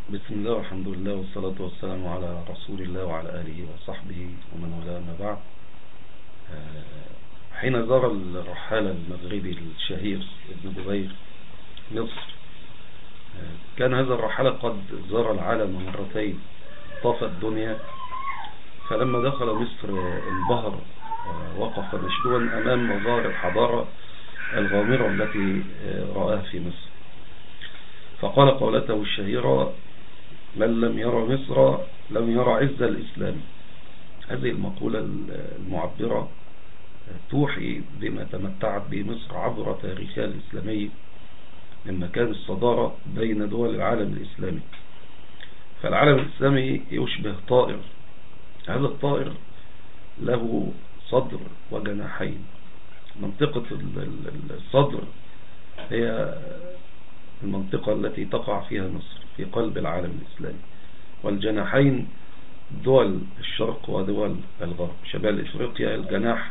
بسم الله والحمد لله والصلاة والسلام على رسول الله وعلى آله وصحبه ومن والاه، ما بعد. حين زار الرحالة المغربي الشهير ابن جبير مصر، كان هذا الرحالة قد زار العالم مرتين، طاف الدنيا. فلما دخل مصر انبهر، وقف مشدودا أمام مظاهر الحضارة الغامرة التي رآها في مصر، فقال قولته الشهيرة: من لم يرى مصر لم يرى عز الإسلام. هذه المقولة المعبرة توحي بما تمتعت به مصر عبر تاريخها الإسلامي من مكان الصدارة بين دول العالم الإسلامي. فالعالم الإسلامي يشبه طائر، هذا الطائر له صدر وجناحين. منطقة الصدر هي المنطقة التي تقع فيها مصر في قلب العالم الإسلامي، والجناحين دول الشرق ودول الغرب. شمال إفريقيا الجناح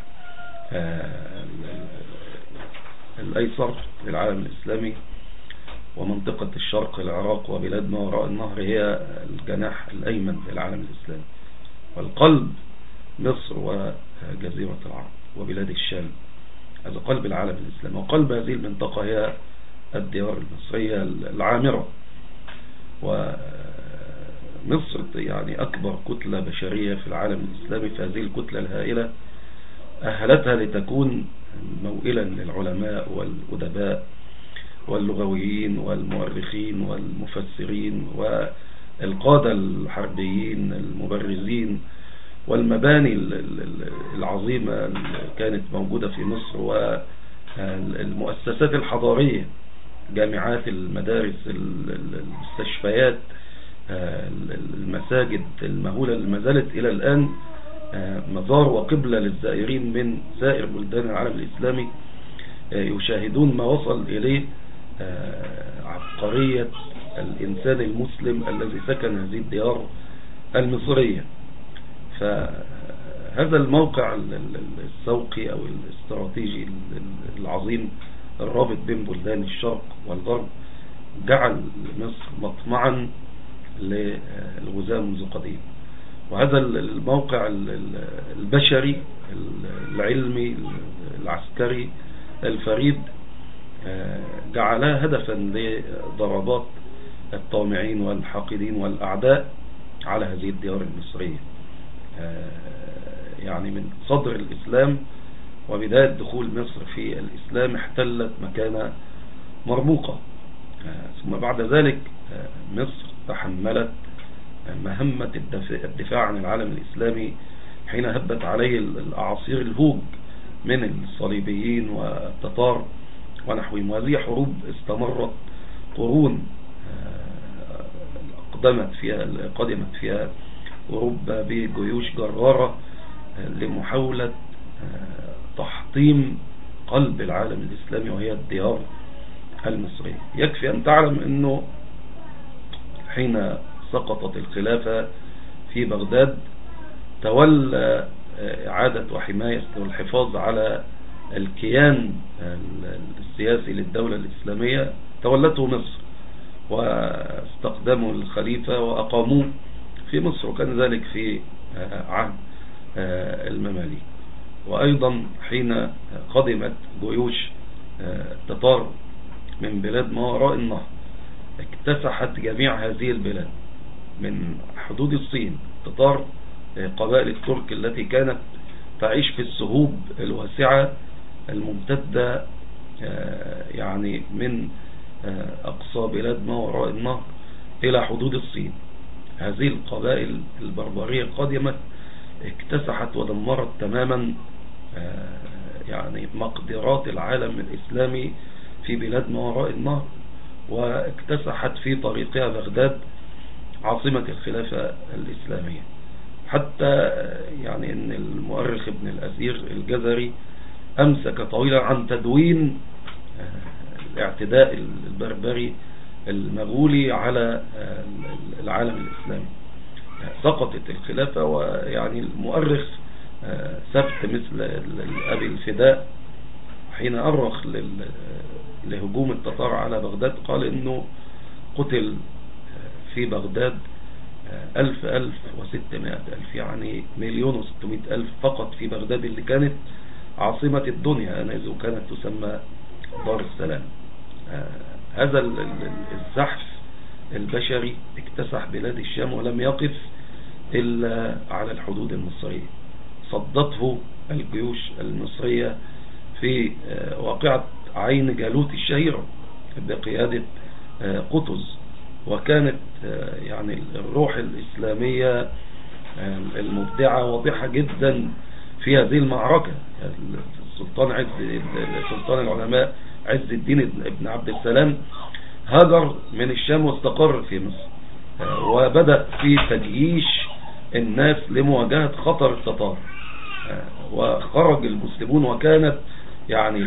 الأيسر للعالم الإسلامي، ومنطقة الشرق العراق وبلاد ما وراء النهر هي الجناح الأيمن للعالم الإسلامي. والقلب مصر وجزيرة العرب وبلاد الشام، هذا قلب العالم الإسلامي. وقلب هذه المنطقة هي الديار المصرية العامرة. ومصر يعني أكبر كتلة بشرية في العالم الإسلامي، فهذه الكتلة الهائلة أهلتها لتكون موئلا للعلماء والأدباء واللغويين والمؤرخين والمفسرين والقادة الحربيين المبرزين، والمباني العظيمة كانت موجودة في مصر، والمؤسسات الحضارية، جامعات، المدارس، المستشفيات، المساجد المهولة اللي ما زالت إلى الآن مزار وقبلة للزائرين من سائر بلدان العالم الإسلامي، يشاهدون ما وصل إليه عبقرية الإنسان المسلم الذي سكن هذه الديار المصرية. فهذا الموقع السوقي أو الاستراتيجي العظيم الرابط بين بلدان الشرق والغرب جعل مصر مطمعا للغزاة منذ قديم. وهذا الموقع البشري العلمي العسكري الفريد جعلها هدفا لضربات الطامعين والحاقدين والأعداء على هذه الديار المصرية. يعني من صدر الإسلام وبداية دخول مصر في الإسلام احتلت مكانة مرموقة. ثم بعد ذلك مصر تحملت مهمة الدفاع عن العالم الإسلامي حين هبت عليه الأعاصير الهوج من الصليبيين والتتار ونحوهم. وهذه حروب استمرت قرون، قدمت فيها أوروبا بجيوش جرارة لمحاولة تحطيم قلب العالم الإسلامي وهي الديار المصرية. يكفي أن تعلم أنه حين سقطت الخلافة في بغداد تولى إعادة وحماية والحفاظ على الكيان السياسي للدولة الإسلامية تولته مصر، واستقدموا الخليفة وأقاموه في مصر، وكان ذلك في عهد المماليك. وأيضا حين قدمت جيوش التتار من بلاد ما وراء النهر اكتسحت جميع هذه البلاد من حدود الصين. التتار قبائل الترك التي كانت تعيش في السهوب الواسعة الممتدة يعني من أقصى بلاد ما وراء النهر إلى حدود الصين، هذه القبائل البربرية قدمت اكتسحت ودمرت تماما يعني مقدرات العالم الإسلامي في بلاد ما وراء النهر، واكتسحت في طريقها بغداد عاصمة الخلافة الإسلامية. حتى يعني ان المؤرخ ابن الأثير الجزري أمسك طويلا عن تدوين الاعتداء البربري المغولي على العالم الإسلامي. سقطت الخلافة، ويعني المؤرخ سبت مثل أبي الفداء حين أرخ لهجوم التتار على بغداد قال إنه قتل في بغداد 1600,000، يعني 1,600,000 فقط في بغداد اللي كانت عاصمة الدنيا آنذاك وكانت تسمى دار السلام. هذا الزحف البشري اكتسح بلاد الشام ولم يقف إلا على الحدود المصرية. صدته الجيوش المصرية في واقعة عين جالوت الشهيرة بقيادة قطز، وكانت يعني الروح الإسلامية المبدعة واضحة جدا في هذه المعركة. سلطان العلماء عز الدين ابن عبد السلام هاجر من الشام واستقر في مصر، وبدأ في تجييش الناس لمواجهة خطر التتار، وخرج المسلمون، وكانت يعني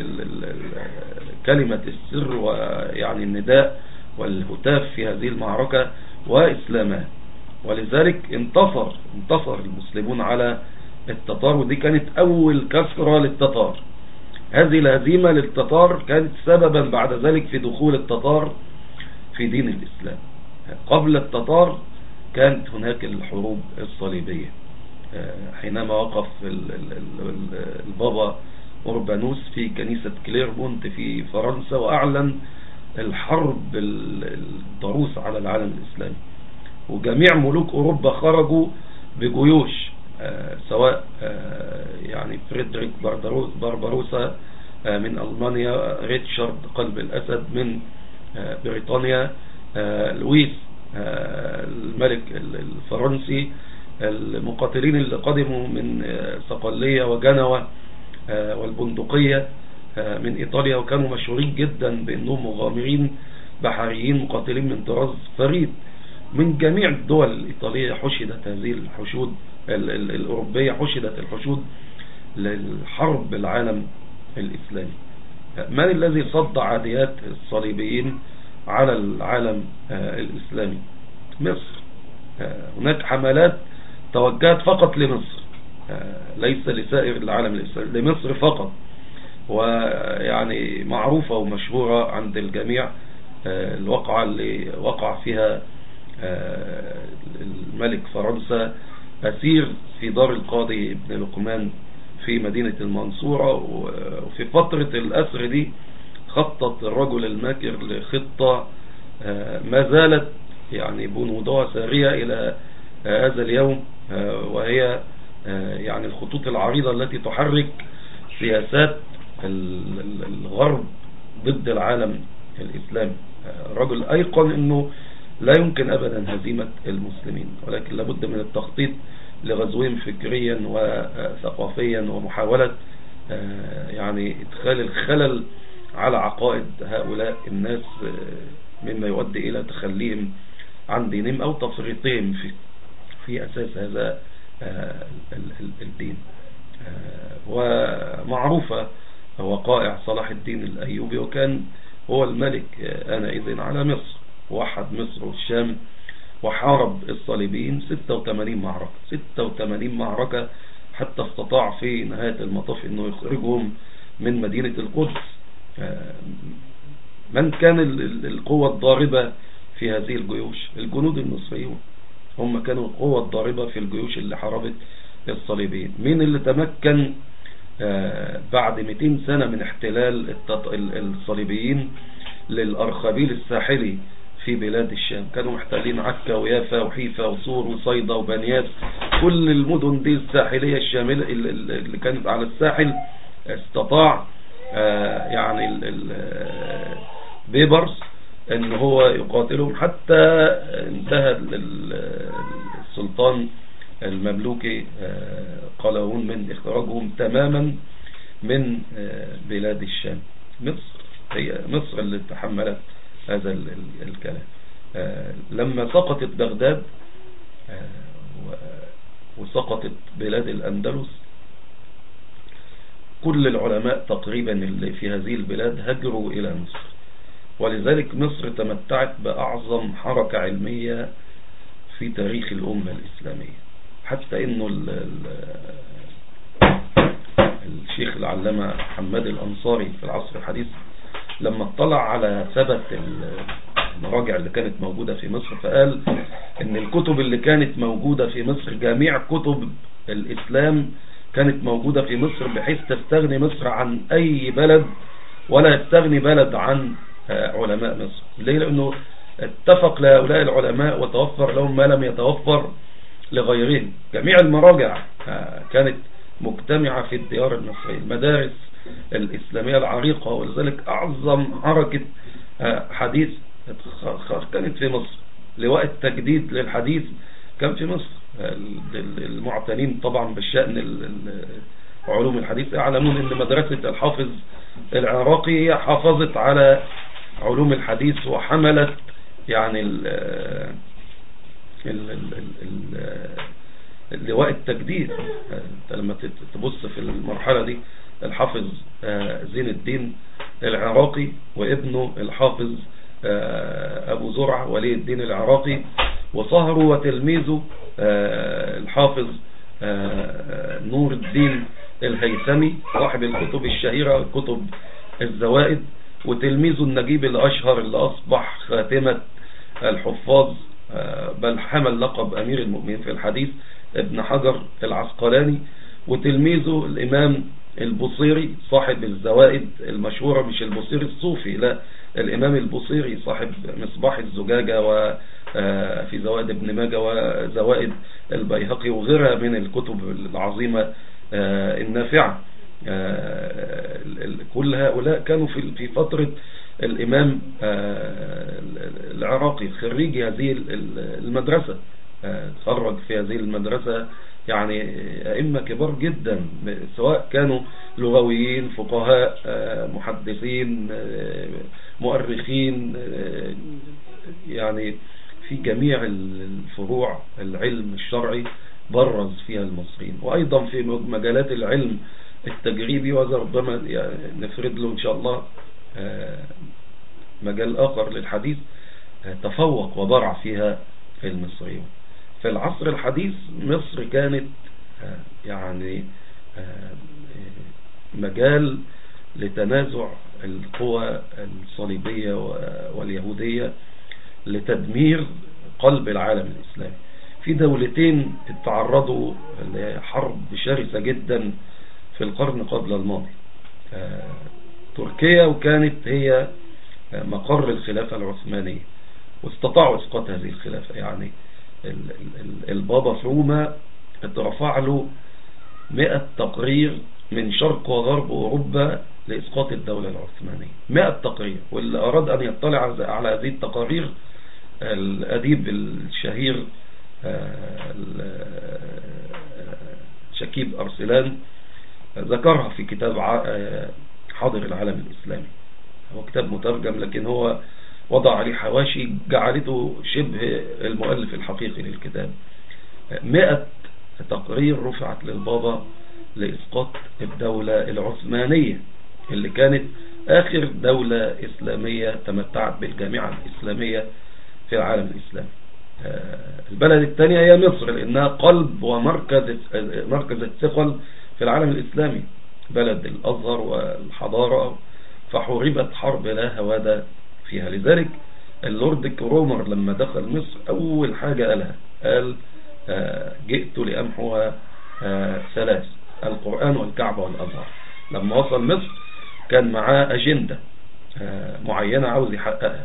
كلمة السر ويعني النداء والهتاف في هذه المعركة وإسلاما، ولذلك انتصر المسلمون على التتار، ودي كانت أول كسرة للتتار. هذه الهزيمة للتتار كانت سببا بعد ذلك في دخول التتار في دين الإسلام. قبل التتار كانت هناك الحروب الصليبية، حينما وقف البابا أوربانوس في كنيسة كليرمونت في فرنسا وأعلن الحرب الضروس على العالم الإسلامي، وجميع ملوك أوروبا خرجوا بجيوش، سواء يعني فريدريك بارباروسا من ألمانيا، ريتشارد قلب الأسد من بريطانيا، لويس الملك الفرنسي، المقاتلين اللي قدموا من صقلية وجنوة والبندقية من إيطاليا، وكانوا مشهورين جدا بأنهم مغامرين بحريين مقاتلين من طراز فريد. من جميع الدول الإيطالية حشدت هذه الحشود الأوروبية، حشدت الحشود للحرب العالم الإسلامي. من الذي صد عاديات الصليبيين على العالم الإسلامي؟ مصر. هناك حملات توجهت فقط لمصر، ليس لسائر العالم الإسلامي، لمصر فقط، ويعني معروفة ومشهورة عند الجميع الوقعة اللي وقع فيها الملك فرنسا أسير في دار القاضي ابن لقمان في مدينة المنصورة. وفي فترة الأسر دي خطط الرجل الماكر لخطة ما زالت يعني بنودها سارية إلى هذا اليوم، وهي يعني الخطوط العريضة التي تحرك سياسات الغرب ضد العالم الإسلامي. الرجل أيقن أنه لا يمكن أبدا هزيمة المسلمين، ولكن لابد من التخطيط لغزوهم فكريا وثقافيا، ومحاولة يعني إدخال الخلل على عقائد هؤلاء الناس، مما يؤدي إلى تخليهم عن دينهم أو تفريطهم في أساس هذا الدين. ومعروفة وقائع صلاح الدين الأيوبي، وكان هو الملك آنئذ على مصر، وحد مصر والشام، وحارب الصليبيين 86 معركة حتى استطاع في نهاية المطاف أنه يخرجهم من مدينة القدس. من كان القوة الضاربة في هذه الجيوش؟ الجنود المصريون، هم كانوا القوة الضاربة في الجيوش اللي حاربت الصليبيين. مين اللي تمكن بعد 200 سنة من احتلال الصليبيين للأرخبيل الساحلي في بلاد الشام؟ كانوا محتلين عكا ويافا وحيفا وصور وصيدا وبنياس، كل المدن دي الساحلية الشاملة اللي كانت على الساحل. استطاع يعني بيبرس ان هو يقاتلهم، حتى انتهى السلطان المملوكي قلاوون من اخراجهم تماما من بلاد الشام. هي مصر اللي تحملت هذا الكلام. لما سقطت بغداد وسقطت بلاد الأندلس، كل العلماء تقريبا اللي في هذه البلاد هجروا إلى مصر، ولذلك مصر تمتعت بأعظم حركة علمية في تاريخ الأمة الإسلامية، حتى إنه الشيخ العلامة محمد الأنصاري في العصر الحديث لما اطلع على ثبت المراجع اللي كانت موجودة في مصر، فقال ان الكتب اللي كانت موجودة في مصر جميع كتب الإسلام كانت موجودة في مصر، بحيث تستغني مصر عن أي بلد ولا يستغني بلد عن علماء مصر. ليه؟ لأنه اتفق لهؤلاء العلماء وتوفر لهم ما لم يتوفر لغيرهم. جميع المراجع كانت مجتمعة في الديار المصرية، المدارس الإسلامية العريقة، ولذلك أعظم حركة حديث كانت في مصر. لواء التجديد للحديث كان في مصر. المعتنين طبعا بالشأن علوم الحديث يعلمون ان مدرسة الحافظ العراقي حافظت على علوم الحديث وحملت يعني لواء التجديد. لما تبص في المرحلة دي الحافظ زين الدين العراقي وابنه الحافظ أبو زرع ولي الدين العراقي، وصهره وتلميذه الحافظ نور الدين الهيثمي صاحب الكتب الشهيرة كتب الزوائد، وتلميذه النجيب الأشهر اللي أصبح خاتمة الحفاظ بل حمل لقب أمير المؤمنين في الحديث ابن حجر العسقلاني، وتلميذه الإمام البصيري صاحب الزوائد المشهورة، مش البصيري الصوفي، لا، الإمام البصيري صاحب مصباح الزجاجة وفي زوائد ابن ماجه وزوائد البيهقي وغيرها من الكتب العظيمة النافعة. كل هؤلاء كانوا في فترة الإمام العراقي خريج هذه المدرسة، تخرج في هذه المدرسة يعني أئمة كبار جدا، سواء كانوا لغويين، فقهاء، محدثين، مؤرخين، يعني في جميع الفروع العلم الشرعي برز فيها المصريين. وأيضا في مجالات العلم التجريبي، وهذا ربما نفرد له إن شاء الله مجال آخر للحديث، تفوق وبرع فيها المصريون. في العصر الحديث مصر كانت يعني مجال لتنازع القوى الصليبية واليهودية لتدمير قلب العالم الإسلامي. في دولتين تعرضوا لحرب شرسة جدا في القرن قبل الماضي، تركيا، وكانت هي مقر الخلافة العثمانية، واستطاعوا اسقاط هذه الخلافة. يعني البابا في روما اترفع له 100 تقرير من شرق وغرب أوروبا لإسقاط الدولة العثمانية، 100 تقرير. واللي أراد أن يطلع على هذه التقارير الأديب الشهير شكيب أرسلان ذكرها في كتاب حاضر العالم الإسلامي. هو كتاب مترجم، لكن هو وضع عليه حواشي جعلته شبه المؤلف الحقيقي للكتاب. 100 تقرير رفعت للبابا لإسقاط الدولة العثمانية اللي كانت آخر دولة إسلامية تمتعت بالجامعة الإسلامية في العالم الإسلامي. البلد الثانية هي مصر، لأنها قلب ومركز الثقل في العالم الإسلامي، بلد الأزهر والحضارة، فحوربت حرب لا هوادة فيها. لذلك اللورد كرومر لما دخل مصر أول حاجة قال جئت لأمحو ثلاث: القرآن والكعبة والأزهر. لما وصل مصر كان معاه أجندة معينة عاوز يحققها،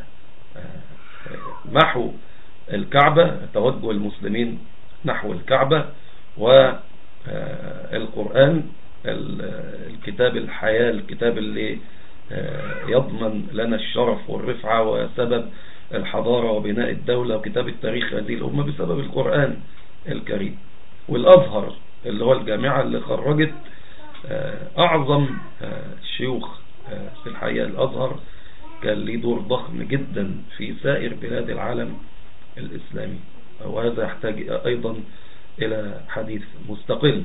محو الكعبة، توجه المسلمين نحو الكعبة، والقرآن الكتاب الحياة، الكتاب اللي يضمن لنا الشرف والرفعة وسبب الحضارة وبناء الدولة، وكتاب التاريخ هذه الأمة بسبب القرآن الكريم. والأزهر اللي هو الجامعة اللي خرجت أعظم الشيوخ في الحقيقة. الأزهر كان له دور ضخم جدا في سائر بلاد العالم الإسلامي، وهذا يحتاج أيضا إلى حديث مستقل.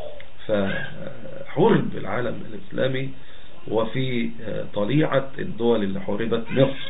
فحرب العالم الإسلامي، وفي طليعة الدول اللي حربت مصر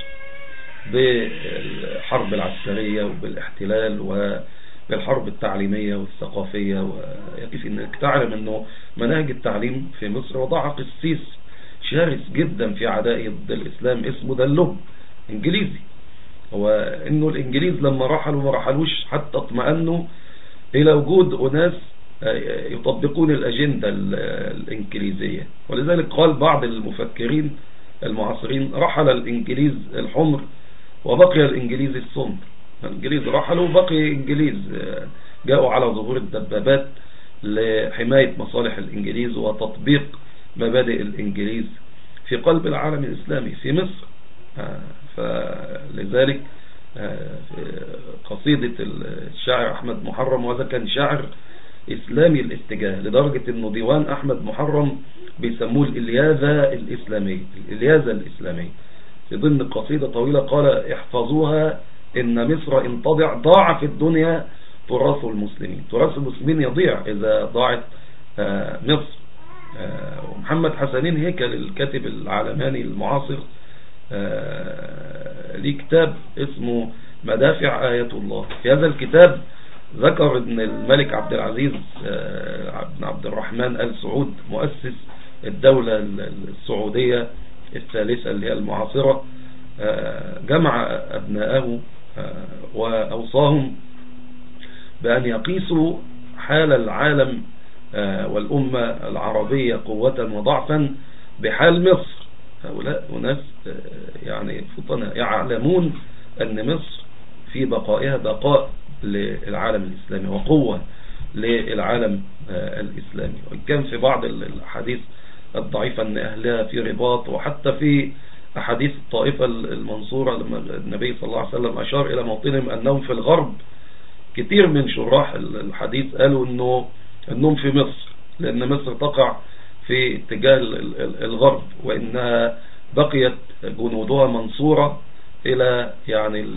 بالحرب العسكرية وبالاحتلال وبالحرب التعليمية والثقافية. ويكفي انك تعلم انه مناهج التعليم في مصر وضعها قسيس شرس جدا في عدائه ضد الإسلام اسمه دلوب، انجليزي، هو انه الانجليز لما رحلوا ما رحلوش حتى اطمأنوا الى وجود اناس يطبقون الاجندة الانجليزية. ولذلك قال بعض المفكرين المعاصرين: رحل الانجليز الحمر وبقي الانجليز السمر. الانجليز رحلوا وبقي انجليز جاءوا على ظهور الدبابات لحماية مصالح الانجليز وتطبيق مبادئ الانجليز في قلب العالم الاسلامي في مصر. فلذلك قصيدة الشاعر أحمد محرم، وهذا كان شاعر إسلامي الاتجاه لدرجة أنه ديوان أحمد محرم بيسموه الإلياذة الإسلامية، الإلياذة الإسلامية. في ضمن قصيدة طويلة قال: احفظوها إن مصر إن تضع ضاع في الدنيا تراث المسلمين. تراث المسلمين يضيع إذا ضاعت مصر. ومحمد حسنين هيكل الكاتب العلماني المعاصر ليه كتاب اسمه مدافع آية الله. في هذا الكتاب ذكر ان الملك عبد العزيز بن عبد الرحمن آل سعود مؤسس الدولة السعودية الثالثة اللي هي المعاصرة جمع أبناءه وأوصاهم بأن يقيسوا حال العالم والأمة العربية قوة وضعفا بحال مصر. هؤلاء أناس يعني فطناء يعلمون أن مصر في بقائها بقاء للعالم الإسلامي وقوة للعالم الإسلامي. وإن كان في بعض الأحاديث الضعيفة أن أهلها في رباط، وحتى في أحاديث الطائفة المنصورة لما النبي صلى الله عليه وسلم أشار إلى موطنهم أنهم في الغرب، كتير من شراح الحديث قالوا أنهم في مصر، لأن مصر تقع في اتجاه الغرب، وإنها بقيت جنودها منصورة إلى يعني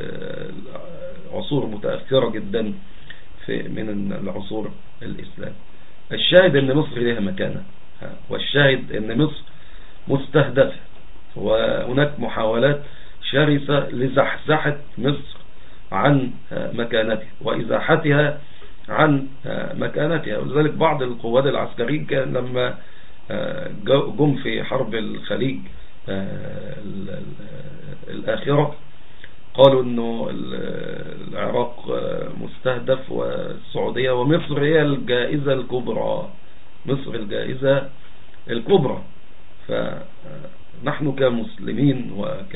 عصور متأخرة جدا من العصور الإسلام. الشاهد أن مصر لها مكانة، والشاهد أن مصر مستهدفة، وهناك محاولات شرسة لزحزحة مصر عن مكانتها وإزاحتها عن مكانتها. ولذلك بعض القوات العسكرية كان لما جم في حرب الخليج الآخرة قالوا أنه العراق مستهدف والسعودية ومصر هي الجائزة الكبرى، مصر الجائزة الكبرى. فنحن كمسلمين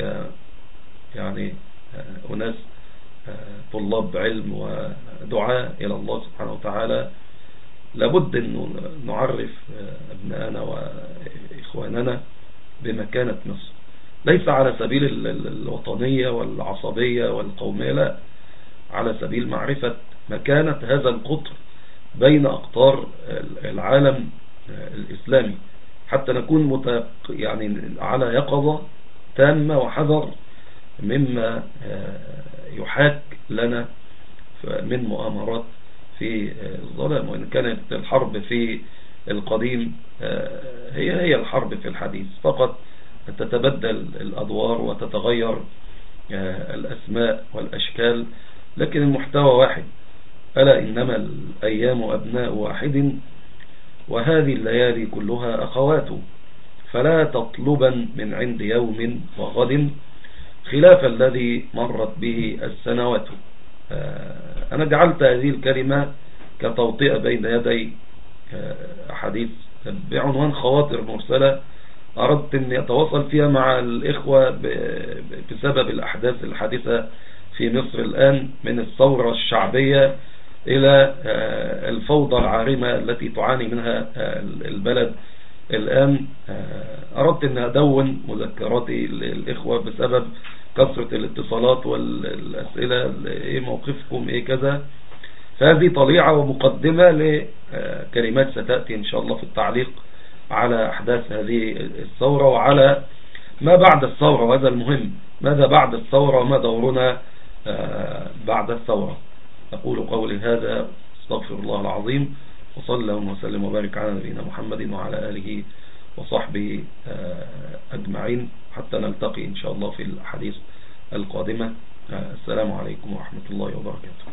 يعني أناس طلاب علم ودعاء إلى الله سبحانه وتعالى لابد أن نعرف أبنائنا وإخواننا بمكانة مصر، ليس على سبيل الوطنية والعصبية والقومية، لا، على سبيل معرفة مكانة هذا القطر بين أقطار العالم الإسلامي، حتى نكون يعني على يقظة تامة وحذر مما يحاك لنا من مؤامرات في الظلام. وإن كانت الحرب في القديم هي الحرب في الحديث، فقط تتبدل الأدوار وتتغير الأسماء والأشكال، لكن المحتوى واحد: ألا إنما الأيام أبناء واحد وهذه الليالي كلها أخوات، فلا تطلبا من عند يوم وغد خلاف الذي مرت به السنوات. أنا جعلت هذه الكلمة كتوطئة بين يدي أحاديث بعنوان خواطر مرسلة، أردت أن يتواصل فيها مع الإخوة بسبب الأحداث الحادثة في مصر الآن، من الثورة الشعبية إلى الفوضى العارمة التي تعاني منها البلد الآن. أردت أن أدون مذكراتي للإخوة بسبب كثرة الاتصالات والأسئلة: إيه موقفكم، إيه كذا. فهذه طليعة ومقدمة لكلمات ستأتي إن شاء الله في التعليق على أحداث هذه الثورة وعلى ما بعد الثورة، وهذا المهم: ماذا بعد الثورة وما دورنا بعد الثورة. أقول قولي هذا، استغفر الله العظيم، وصلى الله وسلم وبارك على نبينا محمد وعلى آله وصحبه أجمعين، حتى نلتقي إن شاء الله في الحديث القادمة. السلام عليكم ورحمة الله وبركاته.